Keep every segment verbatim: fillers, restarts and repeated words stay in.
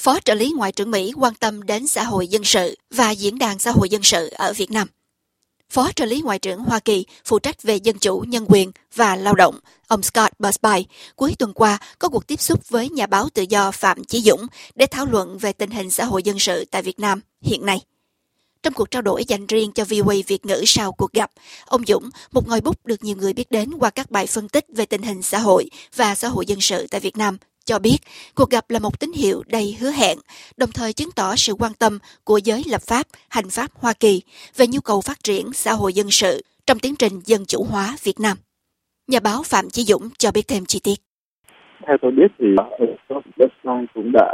Phó trợ lý Ngoại trưởng Mỹ quan tâm đến xã hội dân sự và Diễn đàn Xã hội Dân sự ở Việt Nam. Phó trợ lý Ngoại trưởng Hoa Kỳ phụ trách về dân chủ, nhân quyền và lao động, ông Scott Busby, cuối tuần qua có cuộc tiếp xúc với nhà báo tự do Phạm Chí Dũng để thảo luận về tình hình xã hội dân sự tại Việt Nam hiện nay. Trong cuộc trao đổi dành riêng cho vê o a Việt ngữ sau cuộc gặp, ông Dũng, một ngòi bút được nhiều người biết đến qua các bài phân tích về tình hình xã hội và xã hội dân sự tại Việt Nam, cho biết cuộc gặp là một tín hiệu đầy hứa hẹn, đồng thời chứng tỏ sự quan tâm của giới lập pháp, hành pháp Hoa Kỳ về nhu cầu phát triển xã hội dân sự trong tiến trình dân chủ hóa Việt Nam. Nhà báo Phạm Chí Dũng cho biết thêm chi tiết. Theo tôi biết thì ông Busby cũng đã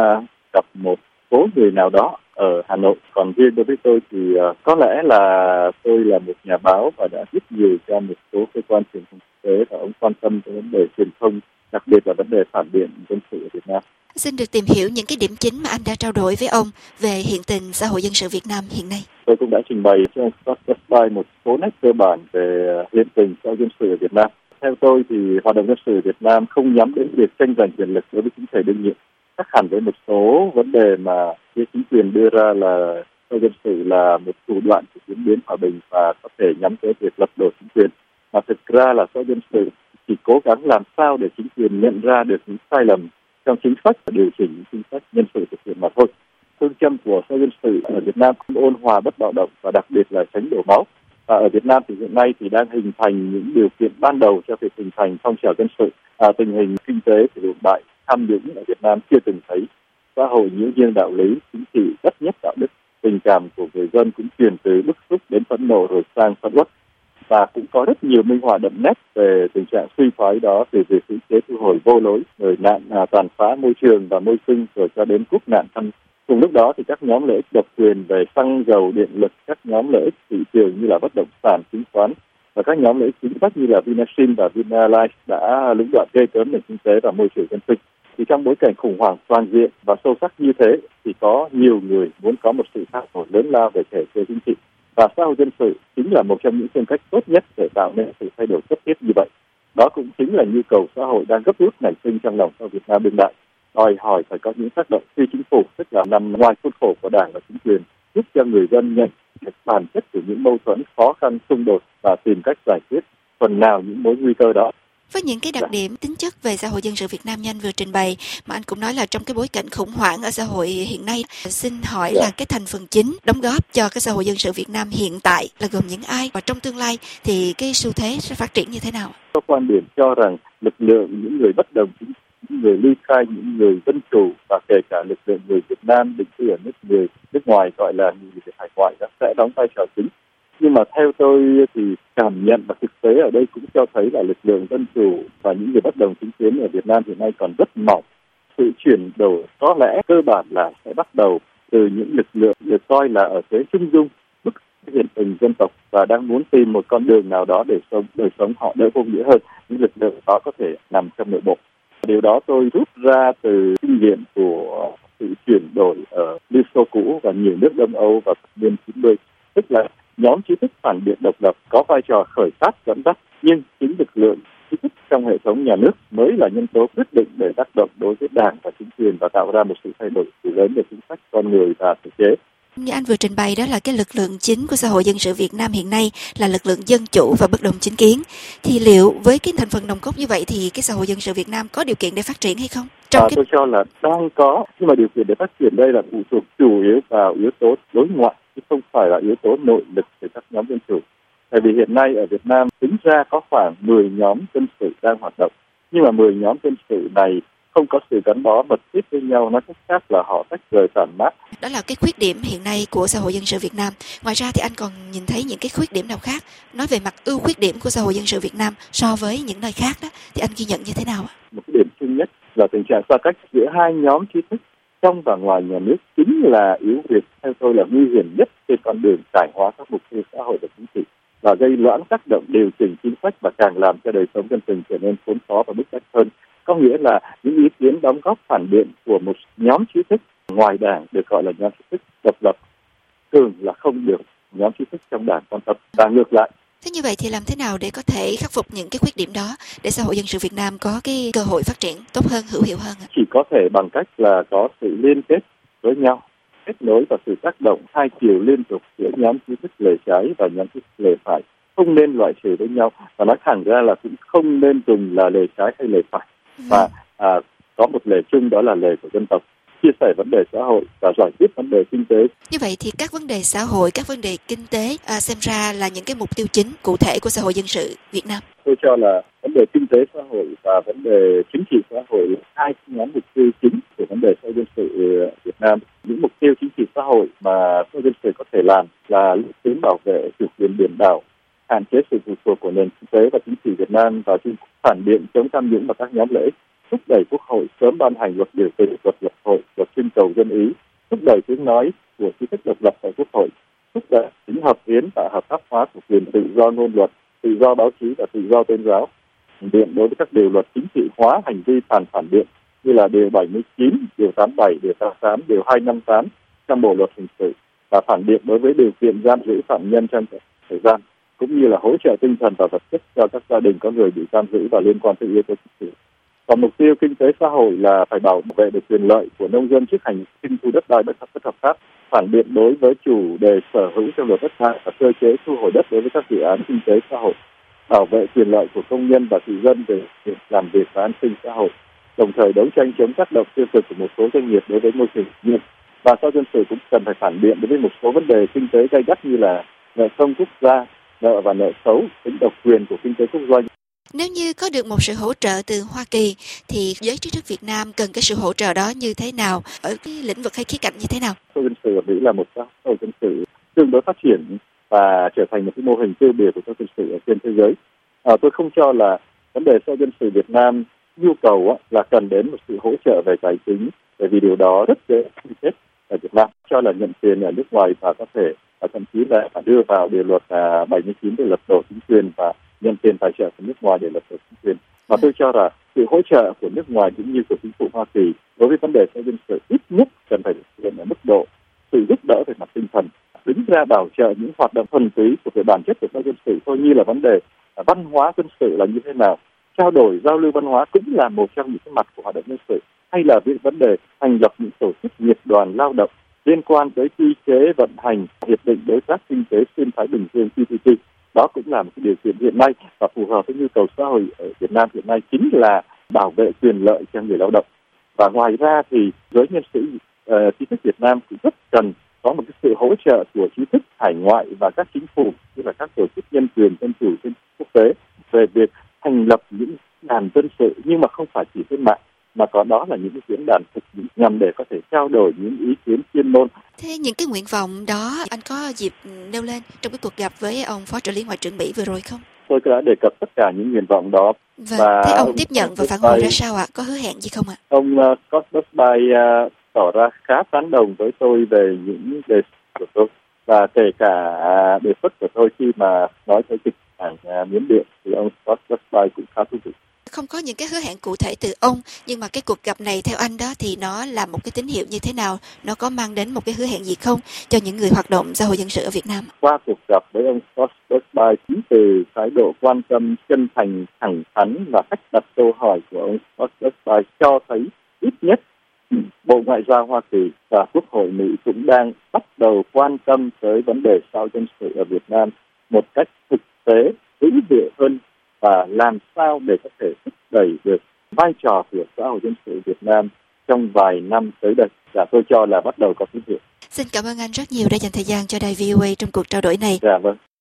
gặp một số người nào đó ở Hà Nội. Còn riêng đối với tôi thì uh, có lẽ là tôi là một nhà báo và đã viết nhiều cho một số cơ quan truyền thông quốc tế và ông quan tâm tới vấn đề truyền thông, đặc biệt là vấn đề phản biện dân sự ở Việt Nam. Xin được tìm hiểu những cái điểm chính mà anh đã trao đổi với ông về hiện tình xã hội dân sự Việt Nam hiện nay. Tôi cũng đã trình bày cho ông Scott Busby một số nét cơ bản về hiện tình xã hội dân sự ở Việt Nam. Theo tôi thì hoạt động dân sự Việt Nam không nhắm đến việc tranh giành quyền lực đối với chính thể đương nhiệm, khác hẳn với một số vấn đề mà phía chính quyền đưa ra là xã hội dân sự là một thủ đoạn của diễn biến hòa bình và có thể nhắm tới việc lật đổ chính quyền. Mà thực ra là xã hội dân sự chỉ cố gắng làm sao để chính quyền nhận ra được những sai lầm trong chính sách và điều chỉnh những chính sách nhân sự thực hiện mà thôi. Phương châm của xã hội dân sự ở Việt Nam cũng ôn hòa bất bạo động và đặc biệt là tránh đổ máu. Và ở Việt Nam thì hiện nay thì đang hình thành những điều kiện ban đầu cho việc hình thành phong trào dân sự. À, tình hình kinh tế thì hiện tại tham nhũng ở Việt Nam chưa từng thấy. Xã hội nhiễu nhương đạo lý, chính trị bất nhất đạo đức, tình cảm của người dân cũng chuyển từ bức xúc đến phẫn nộ rồi sang phẫn uất. Và cũng có rất nhiều minh họa đậm nét về tình trạng suy thoái đó, từ việc cưỡng chế thu hồi vô lối, rồi nạn à, tàn phá môi trường và môi sinh, rồi cho đến quốc nạn thân. Cùng lúc đó thì các nhóm lợi ích độc quyền về xăng dầu, điện lực, các nhóm lợi ích thị trường như là bất động sản, chứng khoán và các nhóm lợi ích chính sách như là Vinashin và Vinalife đã lũng đoạn gây cấn nền kinh tế và môi trường dân sinh. Thì trong bối cảnh khủng hoảng toàn diện và sâu sắc như thế thì có nhiều người muốn có một sự thay đổi lớn lao về thể chế chính trị. Và xã hội dân sự chính là một trong những phương cách tốt nhất để tạo nên sự thay đổi cấp thiết như vậy. Đó cũng chính là nhu cầu xã hội đang gấp rút nảy sinh trong lòng xã hội Việt Nam đương đại, đòi hỏi phải có những tác động phi chính phủ, tức là nằm ngoài khuôn khổ của Đảng và chính quyền, giúp cho người dân nhận được bản chất của những mâu thuẫn, khó khăn, xung đột và tìm cách giải quyết phần nào những mối nguy cơ đó. Với những cái đặc điểm tính chất về xã hội dân sự Việt Nam như anh vừa trình bày, mà anh cũng nói là trong cái bối cảnh khủng hoảng ở xã hội hiện nay, xin hỏi yeah. là cái thành phần chính đóng góp cho cái xã hội dân sự Việt Nam hiện tại là gồm những ai, và trong tương lai thì cái xu thế sẽ phát triển như thế nào? Có quan điểm cho rằng lực lượng những người bất đồng chính, những người ly khai, những người dân chủ và kể cả lực lượng người Việt Nam định cư ở nước người nước ngoài gọi là người Việt hải ngoại sẽ đóng vai trò chính. Nhưng mà theo tôi thì cảm nhận và thực tế ở đây cũng cho thấy là lực lượng dân chủ và những người bất đồng chính kiến ở Việt Nam hiện nay còn rất mỏng. Sự chuyển đổi có lẽ cơ bản là sẽ bắt đầu từ những lực lượng được coi là ở thế trung dung, bức hiện tình dân tộc và đang muốn tìm một con đường nào đó để sống đời sống họ đỡ vô nghĩa hơn. Những lực lượng đó có thể nằm trong nội bộ. Điều đó tôi rút ra từ kinh nghiệm của sự chuyển đổi ở Liên Xô cũ và nhiều nước Đông Âu vào thập niên chín mươi, tức là nhóm trí thức phản biện độc lập có vai trò khởi phát dẫn dắt, nhưng chính lực lượng trí thức trong hệ thống nhà nước mới là nhân tố quyết định để tác động đối với Đảng và chính quyền và tạo ra một sự thay đổi lớn về chính sách, con người và thể chế. Như anh vừa trình bày, đó là cái lực lượng chính của xã hội dân sự Việt Nam hiện nay là lực lượng dân chủ và bất đồng chính kiến. Thì liệu với cái thành phần nòng cốt như vậy thì cái xã hội dân sự Việt Nam có điều kiện để phát triển hay không? Trong à, cái... Tôi cho là đang có, nhưng mà điều kiện để phát triển đây là phụ thuộc chủ yếu vào yếu tố đối ngoại, chứ không phải là yếu tố nội lực của các nhóm dân chủ. Tại vì hiện nay ở Việt Nam tính ra có khoảng mười nhóm dân sự đang hoạt động, nhưng mà mười nhóm dân sự này không có sự gắn bó mật thiết với nhau, nói cách khác là họ tách rời tản mát. Đó là cái khuyết điểm hiện nay của xã hội dân sự Việt Nam. Ngoài ra thì anh còn nhìn thấy những cái khuyết điểm nào khác? Nói về mặt ưu khuyết điểm của xã hội dân sự Việt Nam so với những nơi khác đó, thì anh ghi nhận như thế nào ạ? Một cái điểm chung nhất là tình trạng xa cách giữa hai nhóm trí thức trong và ngoài nhà nước chính là yếu việc, theo tôi là nguy hiểm nhất trên con đường cải hóa các mục tiêu xã hội và chính trị, và gây loãng tác động điều chỉnh chính sách và càng làm cho đời sống dân tình trở nên khốn khó và bức bách hơn. Có nghĩa là những ý kiến đóng góp phản biện của một nhóm trí thức ngoài Đảng được gọi là nhóm trí thức độc lập thường là không được nhóm trí thức trong Đảng quan tâm, và ngược lại. Thế như vậy thì làm thế nào để có thể khắc phục những cái khuyết điểm đó để xã hội dân sự Việt Nam có cái cơ hội phát triển tốt hơn, hữu hiệu hơn ạ? Chỉ có thể bằng cách là có sự liên kết với nhau, kết nối và sự tác động hai chiều liên tục giữa nhóm trí thức lề trái và nhóm trí thức lề phải, không nên loại trừ với nhau, và nói thẳng ra là cũng không nên dùng là lề trái hay lề phải, và à, có một lề chung, đó là lề của dân tộc, chia sẻ vấn đề xã hội và giải quyết vấn đề kinh tế. Như vậy thì các vấn đề xã hội, các vấn đề kinh tế à, xem ra là những cái mục tiêu chính cụ thể của xã hội dân sự Việt Nam. Tôi cho là vấn đề kinh tế xã hội và vấn đề chính trị xã hội là hai nhóm mục tiêu chính của vấn đề xã hội dân sự Việt Nam. Những mục tiêu chính trị xã hội mà xã hội dân sự có thể làm là tiến bảo vệ chủ quyền biển đảo, hạn chế sự phụ thuộc của nền kinh tế và chính trị Việt Nam vào Trung Quốc, phản biện chống tham nhũng và các nhóm lợi ích, thúc đẩy Quốc hội sớm ban hành luật điều chỉnh, luật lập hội, luật trưng cầu dân ý, thúc đẩy tiếng nói của trí thức độc lập tại Quốc hội, thúc đẩy tính hợp hiến và hợp pháp hóa của quyền tự do ngôn luận, tự do báo chí và tự do tôn giáo, phản biện đối với các điều luật chính trị hóa hành vi phản phản biện như là điều bảy mươi chín, điều tám mươi bảy, điều tám mươi tám, điều hai trăm năm mươi tám trong bộ luật hình sự, và phản biện đối với điều kiện giam giữ phạm nhân trong thời gian, cũng như là hỗ trợ tinh thần và vật chất cho các gia đình có người bị giam giữ và liên quan tới yếu tố chính trị. Còn mục tiêu kinh tế xã hội là phải bảo vệ được quyền lợi của nông dân trước hành vi thu đất đai bất hợp bất hợp pháp, phản biện đối với chủ đề sở hữu trong luật đất đai và cơ chế thu hồi đất đối với các dự án kinh tế xã hội, bảo vệ quyền lợi của công nhân và thị dân về việc làm việc và an sinh xã hội, đồng thời đấu tranh chống tác động tiêu cực của một số doanh nghiệp đối với môi trường tự nhiên. Và xã hội dân sự cũng cần phải phản biện đối với một số vấn đề kinh tế gay gắt như là nợ công quốc gia, nợ và nợ xấu, tính độc quyền của kinh tế quốc doanh. Nếu như có được một sự hỗ trợ từ Hoa Kỳ thì giới trí thức Việt Nam cần cái sự hỗ trợ đó như thế nào, ở cái lĩnh vực hay khía cạnh như thế nào? Xã hội dân sự ở Mỹ là một xã hội dân sự tương đối phát triển và trở thành một cái mô hình tiêu biểu của xã hội dân sự ở trên thế giới. À, tôi không cho là vấn đề xã hội dân sự Việt Nam nhu cầu á, là cần đến một sự hỗ trợ về tài chính, bởi vì điều đó rất dễ quy kết ở Việt Nam, cho là nhận tiền ở nước ngoài và có thể và thậm chí là phải đưa vào điều luật à, bảy mươi chín để lật đổ chính quyền và nhận tiền tài trợ của nước ngoài để lật đổ chính quyền. Và tôi cho là sự hỗ trợ của nước ngoài cũng như của chính phủ Hoa Kỳ đối với vấn đề xã hội dân sự ít nhất cần phải thực hiện ở mức độ sự giúp đỡ về mặt tinh thần, đứng ra bảo trợ những hoạt động thuần túy của về bản chất của xã hội dân sự thôi, như là vấn đề à, văn hóa dân sự là như thế nào, trao đổi giao lưu văn hóa cũng là một trong những cái mặt của hoạt động dân sự, hay là về vấn đề thành lập những tổ chức nghiệp đoàn lao động liên quan tới quy chế vận hành hiệp định đối tác kinh tế xuyên Thái Bình Dương T P P. Đó cũng là một cái điều kiện hiện nay và phù hợp với nhu cầu xã hội ở Việt Nam hiện nay, chính là bảo vệ quyền lợi cho người lao động. Và ngoài ra thì giới nhân sĩ uh, trí thức Việt Nam cũng rất cần có một cái sự hỗ trợ của trí thức hải ngoại và các chính phủ, như là các tổ chức nhân quyền dân chủ trên quốc tế, về việc thành lập những đàn dân sự, nhưng mà không phải chỉ trên mạng, mà có đó là những cái diễn đàn thực nhằm để có thể trao đổi những ý kiến chuyên môn. Thế những cái nguyện vọng đó anh có dịp nêu lên trong cái cuộc gặp với ông Phó trợ lý Ngoại trưởng Mỹ vừa rồi không? Tôi đã đề cập tất cả những nguyện vọng đó. Vâng. Và thế ông ông tiếp nhận và phản hồi ra sao ạ? Có hứa hẹn gì không ạ? Ông uh, Scott Busby uh, tỏ ra khá tán đồng với tôi về những đề xuất của tôi, và kể cả uh, đề xuất của tôi khi mà nói tới kịch bản uh, Miến Điện thì ông Scott Busby cũng khá thú vị. Không có những cái hứa hẹn cụ thể từ ông, nhưng mà cái cuộc gặp này theo anh đó thì nó là một cái tín hiệu như thế nào? Nó có mang đến một cái hứa hẹn gì không cho những người hoạt động xã hội dân sự ở Việt Nam? Qua cuộc gặp với ông Scott Busby, chính từ thái độ quan tâm, chân thành, thẳng thắn và cách đặt câu hỏi của ông Scott Busby cho thấy ít nhất Bộ Ngoại giao Hoa Kỳ và Quốc hội Mỹ cũng đang bắt đầu quan tâm tới vấn đề xã hội dân sự ở Việt Nam một cách thực tế, hữu hiệu hơn, và làm sao để có thể thúc đẩy được vai trò của xã hội dân sự Việt Nam trong vài năm tới đây. Và tôi cho là bắt đầu có tín hiệu. Xin cảm ơn anh rất nhiều đã dành thời gian cho đài vê o a trong cuộc trao đổi này. Dạ vâng.